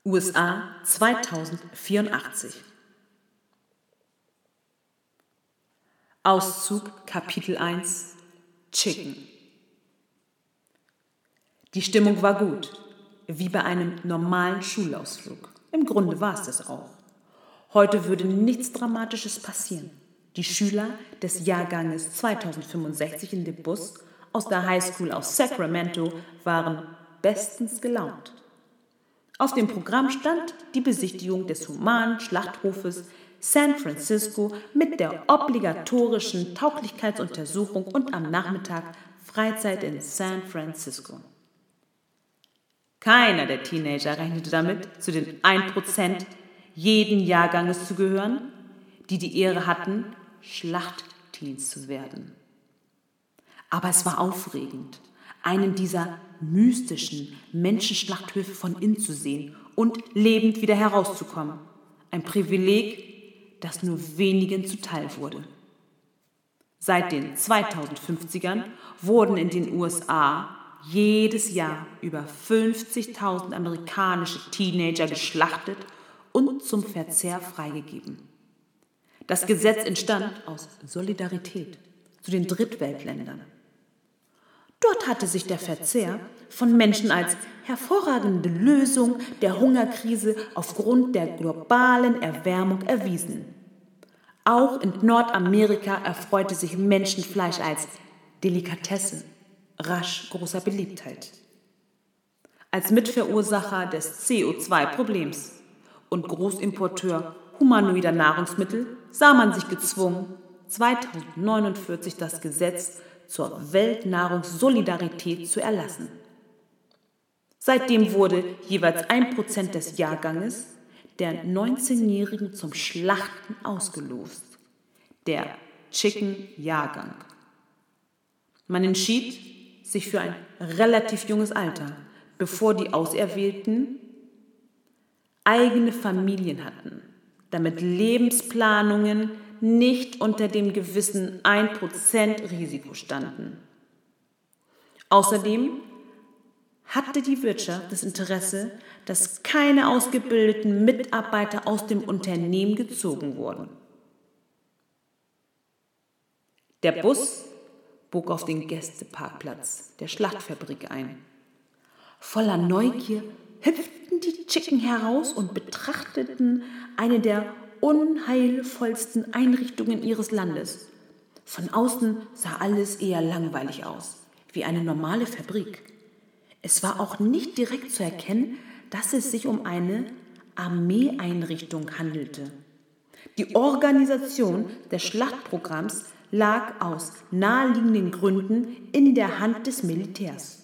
USA 2084. Auszug Kapitel 1 Chicken. Die Stimmung war gut, wie bei einem normalen Schulausflug. Im Grunde war es das auch. Heute würde nichts Dramatisches passieren. Die Schüler des Jahrganges 2065 in dem Bus aus der High School aus Sacramento waren bestens gelaunt. Auf dem Programm stand die Besichtigung des humanen Schlachthofes San Francisco mit der obligatorischen Tauglichkeitsuntersuchung und am Nachmittag Freizeit in San Francisco. Keiner der Teenager rechnete damit, zu den 1% jeden Jahrganges zu gehören, die die Ehre hatten, Schlachtteens zu werden. Aber es war aufregend, einen dieser mystischen Menschenschlachthöfe von innen zu sehen und lebend wieder herauszukommen. Ein Privileg, das nur wenigen zuteil wurde. Seit den 2050ern wurden in den USA jedes Jahr über 50.000 amerikanische Teenager geschlachtet und zum Verzehr freigegeben. Das Gesetz entstand aus Solidarität zu den Drittweltländern. Dort hatte sich der Verzehr von Menschen als hervorragende Lösung der Hungerkrise aufgrund der globalen Erwärmung erwiesen. Auch in Nordamerika erfreute sich Menschenfleisch als Delikatesse rasch großer Beliebtheit. Als Mitverursacher des CO2-Problems und Großimporteur humanoider Nahrungsmittel sah man sich gezwungen, 2049 das Gesetz zur Weltnahrungssolidarität zu erlassen. Seitdem wurde jeweils 1% des Jahrganges der 19-Jährigen zum Schlachten ausgelost, der Chicken-Jahrgang. Man entschied sich für ein relativ junges Alter, bevor die Auserwählten eigene Familien hatten, damit Lebensplanungen nicht unter dem gewissen 1% Risiko standen. Außerdem hatte die Wirtschaft das Interesse, dass keine ausgebildeten Mitarbeiter aus dem Unternehmen gezogen wurden. Der Bus bog auf den Gästeparkplatz der Schlachtfabrik ein. Voller Neugier hüpften die Chicken heraus und betrachteten eine der unheilvollsten Einrichtungen ihres Landes. Von außen sah alles eher langweilig aus, wie eine normale Fabrik. Es war auch nicht direkt zu erkennen, dass es sich um eine Armeeeinrichtung handelte. Die Organisation des Schlachtprogramms lag aus naheliegenden Gründen in der Hand des Militärs.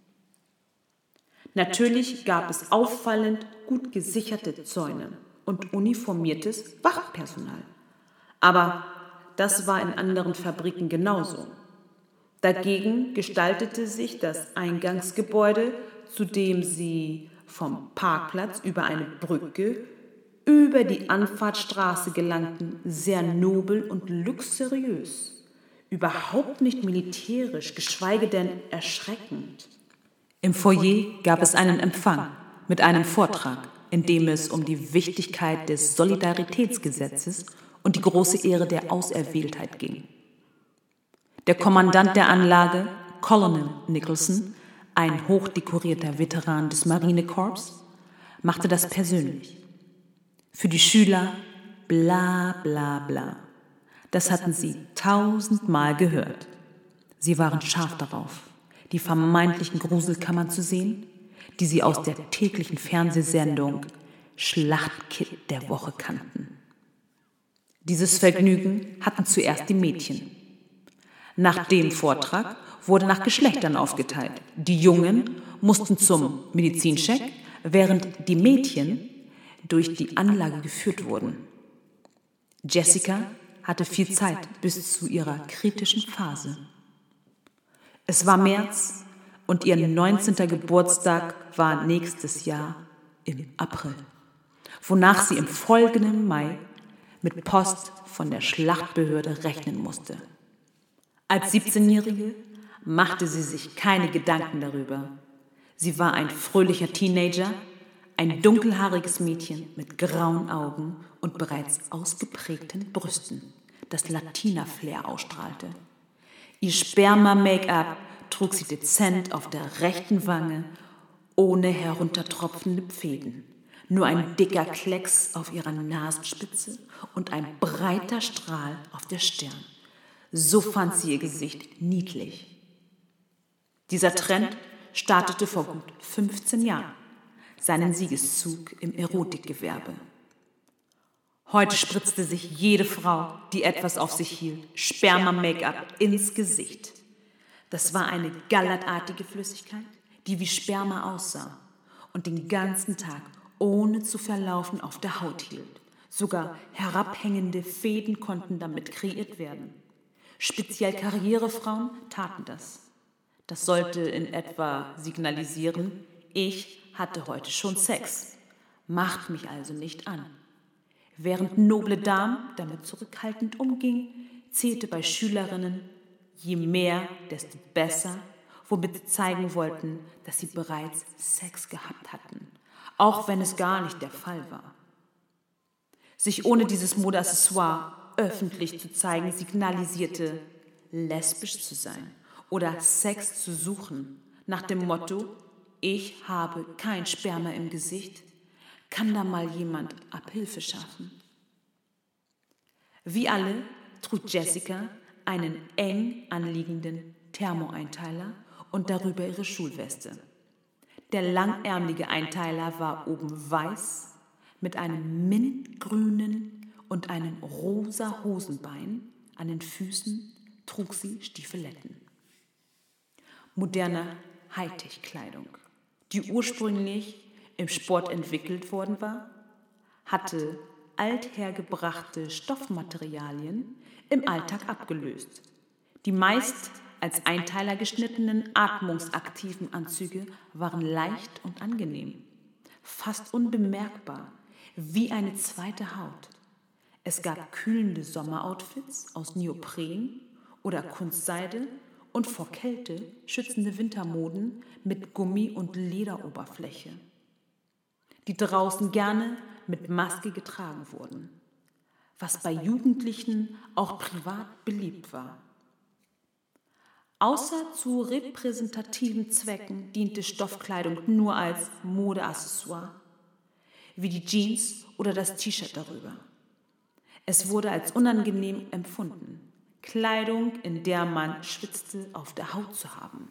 Natürlich gab es auffallend gut gesicherte Zäune und uniformiertes Wachpersonal. Aber das war in anderen Fabriken genauso. Dagegen gestaltete sich das Eingangsgebäude, zu dem sie vom Parkplatz über eine Brücke über die Anfahrtsstraße gelangten, sehr nobel und luxuriös. Überhaupt nicht militärisch, geschweige denn erschreckend. Im Foyer gab es einen Empfang mit einem Vortrag, in dem es um die Wichtigkeit des Solidaritätsgesetzes und die große Ehre der Auserwähltheit ging. Der Kommandant der Anlage, Colonel Nicholson, ein hochdekorierter Veteran des Marinekorps, machte das persönlich. Für die Schüler bla bla bla. Das hatten sie 1000-mal gehört. Sie waren scharf darauf, die vermeintlichen Gruselkammern zu sehen, die sie aus der täglichen Fernsehsendung Schlachtkit der Woche kannten. Dieses Vergnügen hatten zuerst die Mädchen. Nach dem Vortrag wurde nach Geschlechtern aufgeteilt. Die Jungen mussten zum Medizincheck, während die Mädchen durch die Anlage geführt wurden. Jessica hatte viel Zeit bis zu ihrer kritischen Phase. Es war März und ihr 19. Geburtstag war nächstes Jahr im April, wonach sie im folgenden Mai mit Post von der Schlachtbehörde rechnen musste. Als 17-Jährige machte sie sich keine Gedanken darüber. Sie war ein fröhlicher Teenager, ein dunkelhaariges Mädchen mit grauen Augen und bereits ausgeprägten Brüsten, das Latina-Flair ausstrahlte. Ihr Sperma-Make-up trug sie dezent auf der rechten Wange, ohne heruntertropfende Fäden. Nur ein dicker Klecks auf ihrer Nasenspitze und ein breiter Strahl auf der Stirn. So fand sie ihr Gesicht niedlich. Dieser Trend startete vor gut 15 Jahren seinen Siegeszug im Erotikgewerbe. Heute spritzte sich jede Frau, die etwas auf sich hielt, Sperma-Make-up ins Gesicht. Das war eine gallertartige Flüssigkeit, die wie Sperma aussah und den ganzen Tag ohne zu verlaufen auf der Haut hielt. Sogar herabhängende Fäden konnten damit kreiert werden. Speziell Karrierefrauen taten das. Das sollte in etwa signalisieren, ich hatte heute schon Sex, macht mich also nicht an. Während noble Damen damit zurückhaltend umgingen, zählte bei Schülerinnen je mehr, desto besser, womit sie zeigen wollten, dass sie bereits Sex gehabt hatten, auch wenn es gar nicht der Fall war. Sich ohne dieses Modeaccessoire öffentlich zu zeigen, signalisierte, lesbisch zu sein oder Sex zu suchen, nach dem Motto, ich habe kein Sperma im Gesicht, kann da mal jemand Abhilfe schaffen. Wie alle trug Jessica einen eng anliegenden Thermoeinteiler und darüber ihre Schulweste. Der langärmelige Einteiler war oben weiß mit einem mintgrünen und einem rosa Hosenbein. An den Füßen trug sie Stiefeletten. Moderne Hightech-Kleidung, die ursprünglich im Sport entwickelt worden war, hatte althergebrachte Stoffmaterialien im Alltag abgelöst. Die meist als Einteiler geschnittenen, atmungsaktiven Anzüge waren leicht und angenehm, fast unbemerkbar, wie eine zweite Haut. Es gab kühlende Sommeroutfits aus Neopren oder Kunstseide und vor Kälte schützende Wintermoden mit Gummi- und Lederoberfläche, die draußen gerne mit Maske getragen wurden, was bei Jugendlichen auch privat beliebt war. Außer zu repräsentativen Zwecken diente Stoffkleidung nur als Modeaccessoire, wie die Jeans oder das T-Shirt darüber. Es wurde als unangenehm empfunden, Kleidung, in der man schwitzte, auf der Haut zu haben.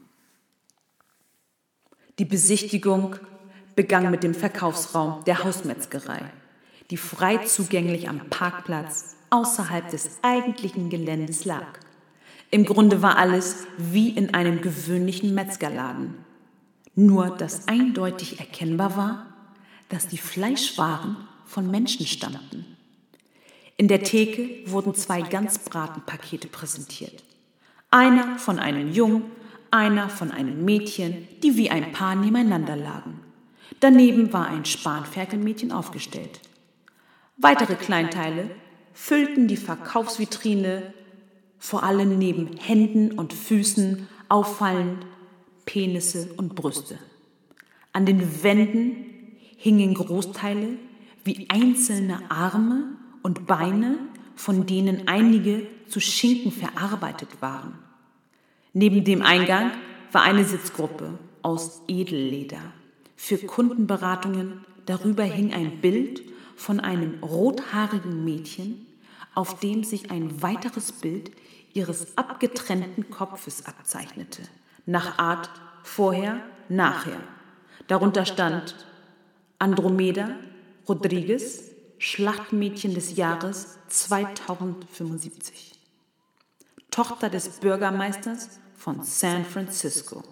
Die Besichtigung begann mit dem Verkaufsraum der Hausmetzgerei, die frei zugänglich am Parkplatz außerhalb des eigentlichen Geländes lag. Im Grunde war alles wie in einem gewöhnlichen Metzgerladen, nur dass eindeutig erkennbar war, dass die Fleischwaren von Menschen stammten. In der Theke wurden 2 Ganzbratenpakete präsentiert. Einer von einem Jungen, einer von einem Mädchen, die wie ein Paar nebeneinander lagen. Daneben war ein Spanferkelmädchen aufgestellt. Weitere Kleinteile füllten die Verkaufsvitrine, vor allem neben Händen und Füßen auffallend Penisse und Brüste. An den Wänden hingen Großteile wie einzelne Arme und Beine, von denen einige zu Schinken verarbeitet waren. Neben dem Eingang war eine Sitzgruppe aus Edelleder für Kundenberatungen. Darüber hing ein Bild von einem rothaarigen Mädchen, auf dem sich ein weiteres Bild ihres abgetrennten Kopfes abzeichnete, nach Art vorher, nachher. Darunter stand Andromeda Rodriguez, Schlachtmädchen des Jahres 2075. Tochter des Bürgermeisters von San Francisco.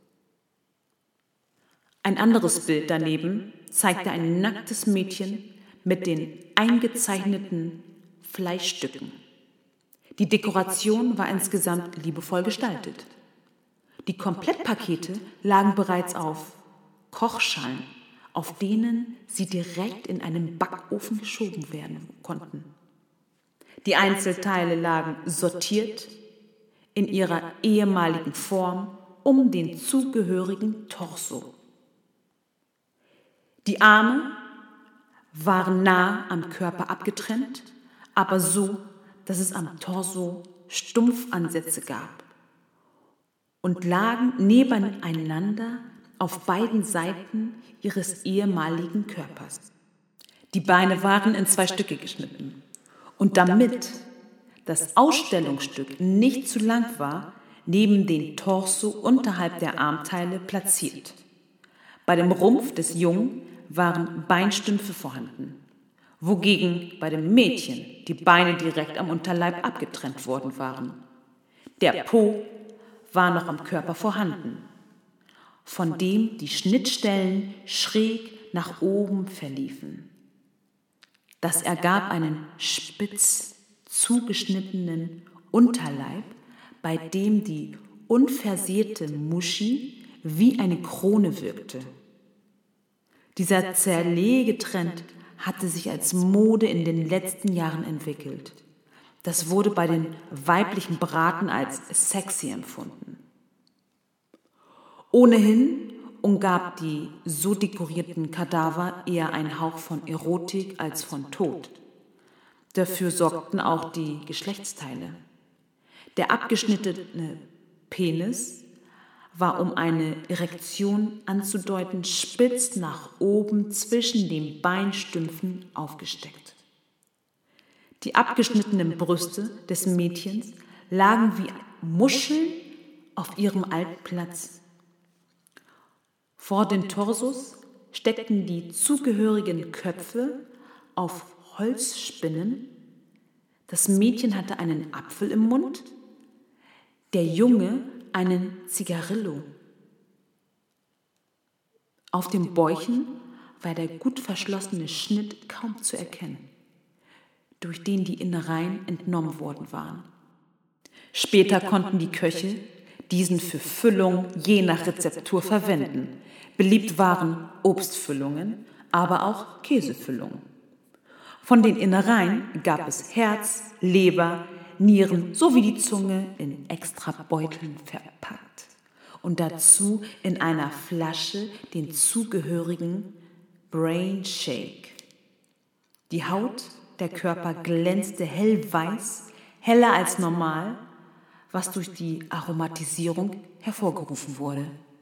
Ein anderes Bild daneben zeigte ein nacktes Mädchen mit den eingezeichneten Fleischstücken. Die Dekoration war insgesamt liebevoll gestaltet. Die Komplettpakete lagen bereits auf Kochschalen, auf denen sie direkt in einen Backofen geschoben werden konnten. Die Einzelteile lagen sortiert in ihrer ehemaligen Form um den zugehörigen Torso. Die Arme waren nah am Körper abgetrennt, aber so, dass es am Torso Stumpfansätze gab und lagen nebeneinander auf beiden Seiten ihres ehemaligen Körpers. Die Beine waren in 2 Stücke geschnitten. Und damit das Ausstellungsstück nicht zu lang war, neben den Torso unterhalb der Armteile platziert. Bei dem Rumpf des Jungen waren Beinstümpfe vorhanden, wogegen bei dem Mädchen die Beine direkt am Unterleib abgetrennt worden waren. Der Po war noch am Körper vorhanden, von dem die Schnittstellen schräg nach oben verliefen. Das ergab einen spitz zugeschnittenen Unterleib, bei dem die unversehrte Muschi wie eine Krone wirkte. Dieser Zerlegetrend hatte sich als Mode in den letzten Jahren entwickelt. Das wurde bei den weiblichen Braten als sexy empfunden. Ohnehin umgab die so dekorierten Kadaver eher einen Hauch von Erotik als von Tod. Dafür sorgten auch die Geschlechtsteile. Der abgeschnittene Penis war, um eine Erektion anzudeuten, spitz nach oben zwischen den Beinstümpfen aufgesteckt. Die abgeschnittenen Brüste des Mädchens lagen wie Muscheln auf ihrem alten Platz. Vor den Torsos steckten die zugehörigen Köpfe auf Holzspinnen. Das Mädchen hatte einen Apfel im Mund, der Junge einen Zigarillo. Auf dem Bäuchen war der gut verschlossene Schnitt kaum zu erkennen, durch den die Innereien entnommen worden waren. Später konnten die Köche diesen für Füllung je nach Rezeptur verwenden. Beliebt waren Obstfüllungen, aber auch Käsefüllungen. Von den Innereien gab es Herz, Leber, Nieren sowie die Zunge in extra Beuteln verpackt und dazu in einer Flasche den zugehörigen Brain Shake. Die Haut, der Körper glänzte hellweiß, heller als normal, was durch die Aromatisierung hervorgerufen wurde.